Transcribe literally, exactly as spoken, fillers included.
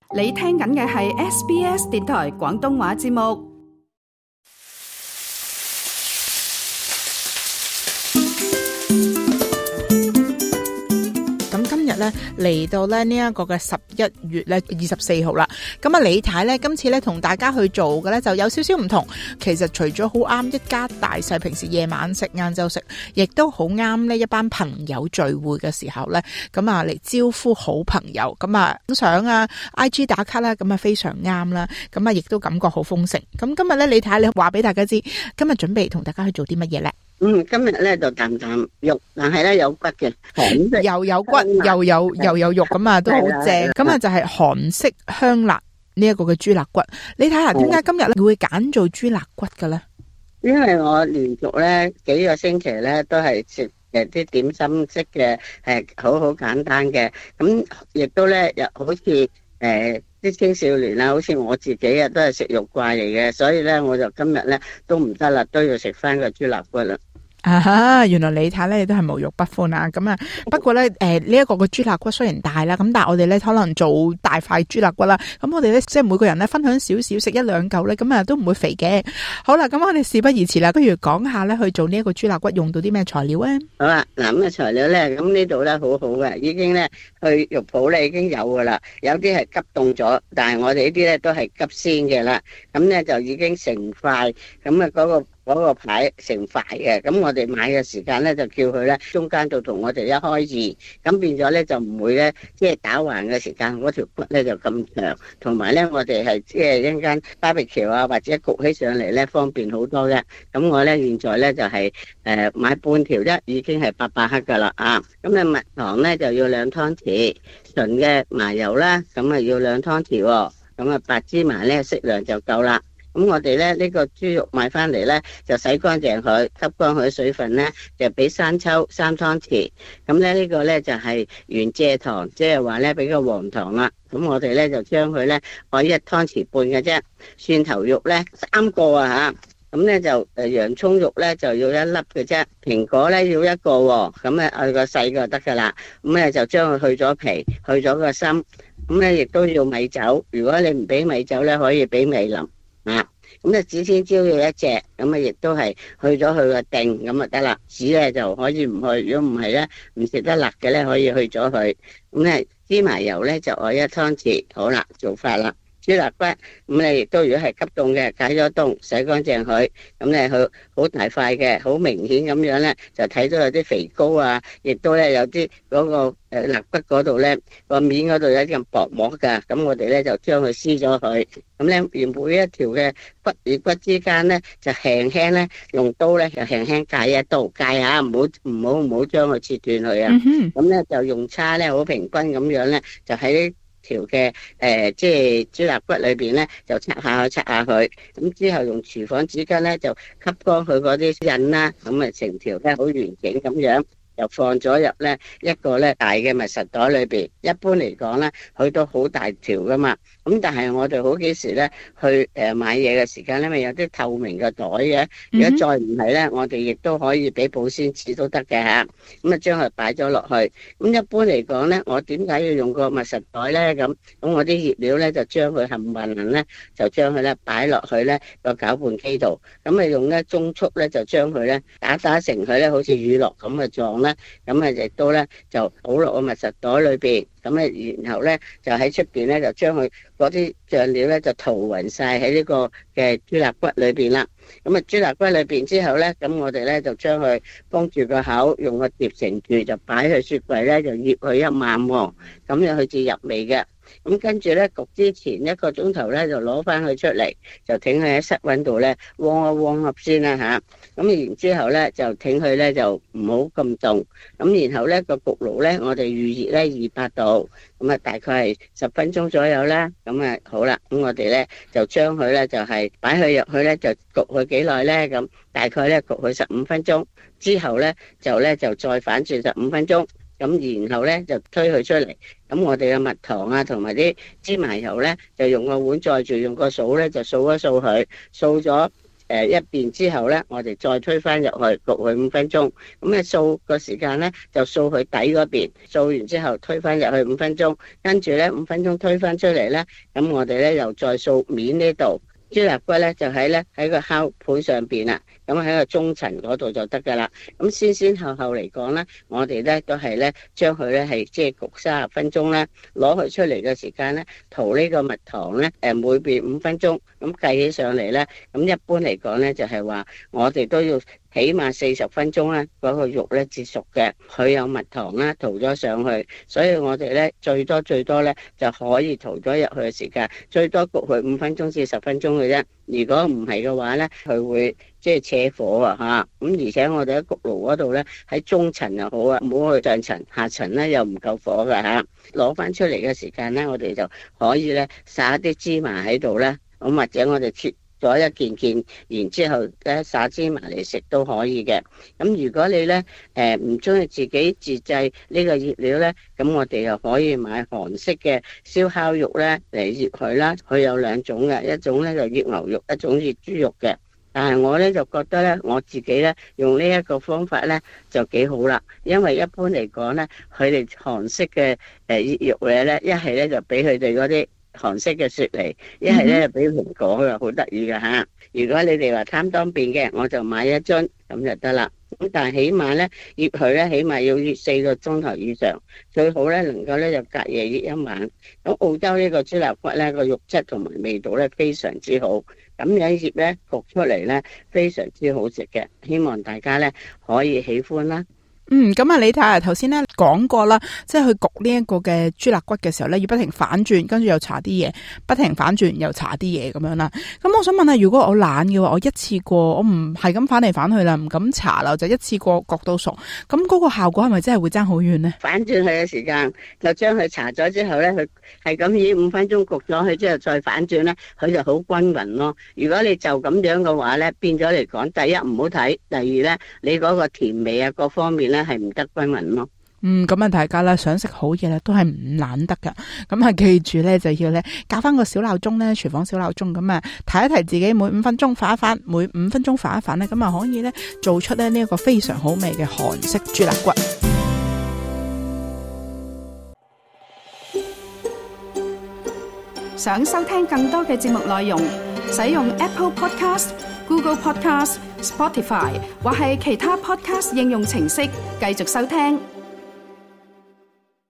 你聽緊嘅係 S B S 電台廣東話節目。 咁今日咧嚟到咧呢一個嘅十一月咧二十四號啦。咁啊李太咧今次咧同大家去做嘅咧就有少少唔同。其實除咗好啱一家大細平時夜晚食晏晝食，亦都好啱呢一班朋友聚會嘅時候咧，咁啊嚟招呼好朋友，咁啊影相啊 I G 打卡啦，咁啊非常啱啦。咁啊亦都感覺好豐盛。咁今日咧李太你話俾大家知，今日準備同大家去做啲乜嘢咧？ 嗯，今日咧就啖啖肉，但係咧有骨嘅， 又有骨又有又有肉，咁啊都好正。咁啊就係韓式香辣呢一個嘅豬肋骨。你睇下點解今日咧會揀做豬肋骨嘅咧？ 因為我連續咧幾個星期咧都係食誒啲點心式嘅，係好好簡單嘅。咁亦都咧又好似誒啲青少年啊，好似我自己啊都係食肉怪嚟嘅，所以咧我就今日咧都唔得啦，都要食翻個豬肋骨啦。 啊哈！原來李太咧都係無肉不歡啊！咁啊，不過咧誒呢一個嘅豬肋骨雖然大啦，咁但係我哋咧可能做大塊豬肋骨啦，咁我哋咧即係每個人咧分享少少食一兩嚿咧，咁啊都唔會肥嘅。好啦，咁我哋事不宜遲啦，不如講下咧去做呢一個豬肋骨用到啲咩材料啊？ 好啦，嗱咁嘅材料咧，咁呢度咧好好嘅，已經咧去肉鋪咧已經有噶啦，有啲係急凍咗，但係我哋呢啲咧都係急鮮嘅啦，咁咧就已經成塊，咁啊嗰個。嗰個牌成塊嘅，咁我哋買嘅時間咧就叫佢咧中間度同我哋一開二，咁變咗咧就唔會咧即係打橫嘅時間嗰條骨咧就咁長，同埋咧我哋係即係一陣間 barbecue 啊或者焗起上嚟咧方便好多嘅。咁我咧現在咧就係、是、誒、呃、買半條啫，已經係八百克噶啦啊！咁你蜜糖咧就要兩湯匙，純嘅麻油啦，咁啊要兩湯匙喎，咁啊白芝麻咧適量就夠啦。咁我哋咧呢、這個豬肉買翻嚟咧就洗乾淨佢，吸乾佢水分咧就俾生抽三湯匙。咁咧呢、這個咧就係、是、原蔗糖，即係話咧俾個黃糖啦。咁我哋咧就將佢咧可以一湯匙半嘅啫。蒜頭肉咧三個啊吓，咁咧就誒洋蔥肉咧就要一粒嘅啫。蘋果咧要一個喎，咁咧愛個細個就得噶啦。咁咧就將佢去咗皮，去咗個心。咁咧亦都要米酒，如果你唔俾米酒咧，可以俾米淋。啊，咁咧指天椒要一隻，咁啊亦都係去咗佢個定，咁啊得啦。籽咧就可以唔去，如果唔係咧唔食得辣嘅咧，可以去咗佢。咁咧芝麻油咧就愛一湯匙，好啦，做法啦。豬肋骨咁咧亦都如果係急凍嘅，解咗凍，洗乾淨佢，咁咧佢好大塊嘅，好明顯咁樣咧就睇到有啲肥膏啊，亦都咧有啲嗰個誒肋骨嗰度咧個面嗰度有啲咁薄膜噶，咁我哋咧就將佢撕咗佢，咁咧原每一條嘅骨與骨之間咧就輕輕咧用刀咧就輕輕界一刀，界下唔好唔好唔好將佢切斷佢啊，咁咧就用叉咧好平均咁樣咧就喺條嘅誒，即係豬肋骨裏邊咧，就拆下去，拆下佢。咁之後用廚房紙巾咧，就吸乾佢嗰啲印啦。咁啊，成條咧好完整咁樣，就放咗入咧一個咧大嘅密實袋裏邊。一般嚟講咧，佢都好大條噶嘛。咁但係我哋好幾時咧去誒買嘢嘅時間咧，咪有啲透明嘅袋嘅。如果再唔係咧，我哋亦都可以俾保鮮紙都得嘅嚇。咁啊，將佢擺咗落去。咁一般嚟講咧，我點解要用個密實袋咧？咁咁我啲醃料咧就將佢冚唪唥咧，就將佢咧擺落去咧個攪拌機度。咁啊用咧中速咧就將佢咧打打成佢咧好似乳酪咁嘅狀咧。咁啊亦都咧就倒落個密實袋裏邊。咁啊然後咧就喺出邊咧就將佢嗰啲醬料咧就塗勻晒喺呢個嘅豬肋骨裏邊啦。咁啊豬肋骨裏邊之後咧，咁我哋咧就將佢封住個口，用個碟盛住，就擺去雪櫃咧就醃佢一晚喎，咁樣佢至入味嘅。咁跟住咧焗之前一個鐘頭咧就攞翻佢出嚟，就挺佢喺室溫度咧汪一汪合先啦吓。咁然之後咧就挺佢咧就唔好咁凍。咁然後咧個焗爐咧我哋預熱咧二百度，咁啊大概係十分鐘左右啦。咁啊好啦，咁我哋咧就將佢咧就係擺佢入去咧就焗佢幾耐咧？咁大概咧焗佢十五分鐘，之後咧就咧就再反轉十五分鐘。咁然後咧就推佢出嚟，咁我哋嘅蜜糖啊同埋啲芝麻油咧就用個碗載住，用個掃咧就掃一掃佢，掃咗誒一邊之後咧，我哋再推翻入去焗佢五分鐘。咁咧掃個時間咧就掃佢底嗰邊，掃完之後推翻入去五分鐘，跟住咧五分鐘推翻出嚟咧，咁我哋咧又再掃面呢度。豬肋骨咧就喺咧喺個烤盤上邊啦，咁喺個中層嗰度就得噶啦。咁先先後後嚟講咧，我哋咧都係咧將佢咧係即係焗三十分鐘啦，攞佢出嚟嘅時間咧塗呢個蜜糖咧，誒每邊五分鐘，咁計起上嚟咧，咁一般嚟講咧就係話我哋都要起碼四十分鐘咧，嗰個肉咧至熟嘅。佢有蜜糖啦，塗咗上去，所以我哋咧最多最多咧就可以塗咗入去嘅時間，最多焗佢五分鐘至十分鐘嘅啫。如果唔係嘅話咧，佢會即係扯火啊嚇。咁而且我哋喺焗爐嗰度咧，喺中層又好啊，唔好去上層，下層咧又唔夠火㗎嚇。攞翻出嚟嘅時間咧，我哋就可以咧撒啲芝麻喺度咧，咁或者我哋切咗一件件，然之後咧撒芝麻嚟食都可以嘅。咁如果你咧誒唔中意自己自製呢個醃料咧，咁我哋又可以買韓式嘅燒烤肉咧嚟醃佢啦。佢有兩種嘅，一種咧就醃牛肉，一種醃豬肉嘅。但係我咧就覺得咧，我自己咧用呢一個方法咧就幾好啦。因為一般嚟講咧，佢哋韓式嘅誒醃肉嘢咧，一係咧就俾佢哋嗰啲韓式嘅雪梨，一係咧就俾蘋果嘅，好得意嘅嚇。如果你哋話貪方便嘅，我就買一樽咁就得啦。咁但係起碼咧醃佢咧，起碼要醃四個鐘頭以上，最好咧能夠咧就隔夜醃一晚。咁澳洲呢個豬肋骨咧個肉質同埋味道咧非常之好，咁樣醃咧焗出嚟咧非常之好食嘅，希望大家咧可以喜歡啦。 嗯，咁啊，你睇下頭先咧講過啦，即係去焗呢一個嘅豬肋骨嘅時候咧，要不停反轉，跟住又搽啲嘢，不停反轉又搽啲嘢咁樣啦。咁我想問下，如果我懶嘅話，我一次過我唔係咁反嚟反去啦，唔敢搽啦，就一次過焗到熟，咁嗰個效果係咪真係會爭好遠呢？ 反轉佢嘅時間就將佢搽咗之後咧，佢係咁以五分鐘焗咗佢之後再反轉咧，佢就好均勻咯。如果你就咁樣嘅話咧，變咗嚟講，第一唔好睇，第二咧你嗰個甜味啊各方面咧係唔得均勻咯。 嗯，咁啊，大家咧想食好嘢咧，都係唔懶得噶。咁啊，記住咧就要咧校翻個小鬧鐘咧，廚房小鬧鐘咁啊，提一提自己每五分鐘反一反，每五分鐘反一反咧，咁啊可以咧做出咧呢一個非常好味嘅韓式豬肋骨。 想收聽更多嘅節目內容，使用 Apple Podcast、Google Podcast、Spotify 或係其他 Podcast 應用程式繼續收聽。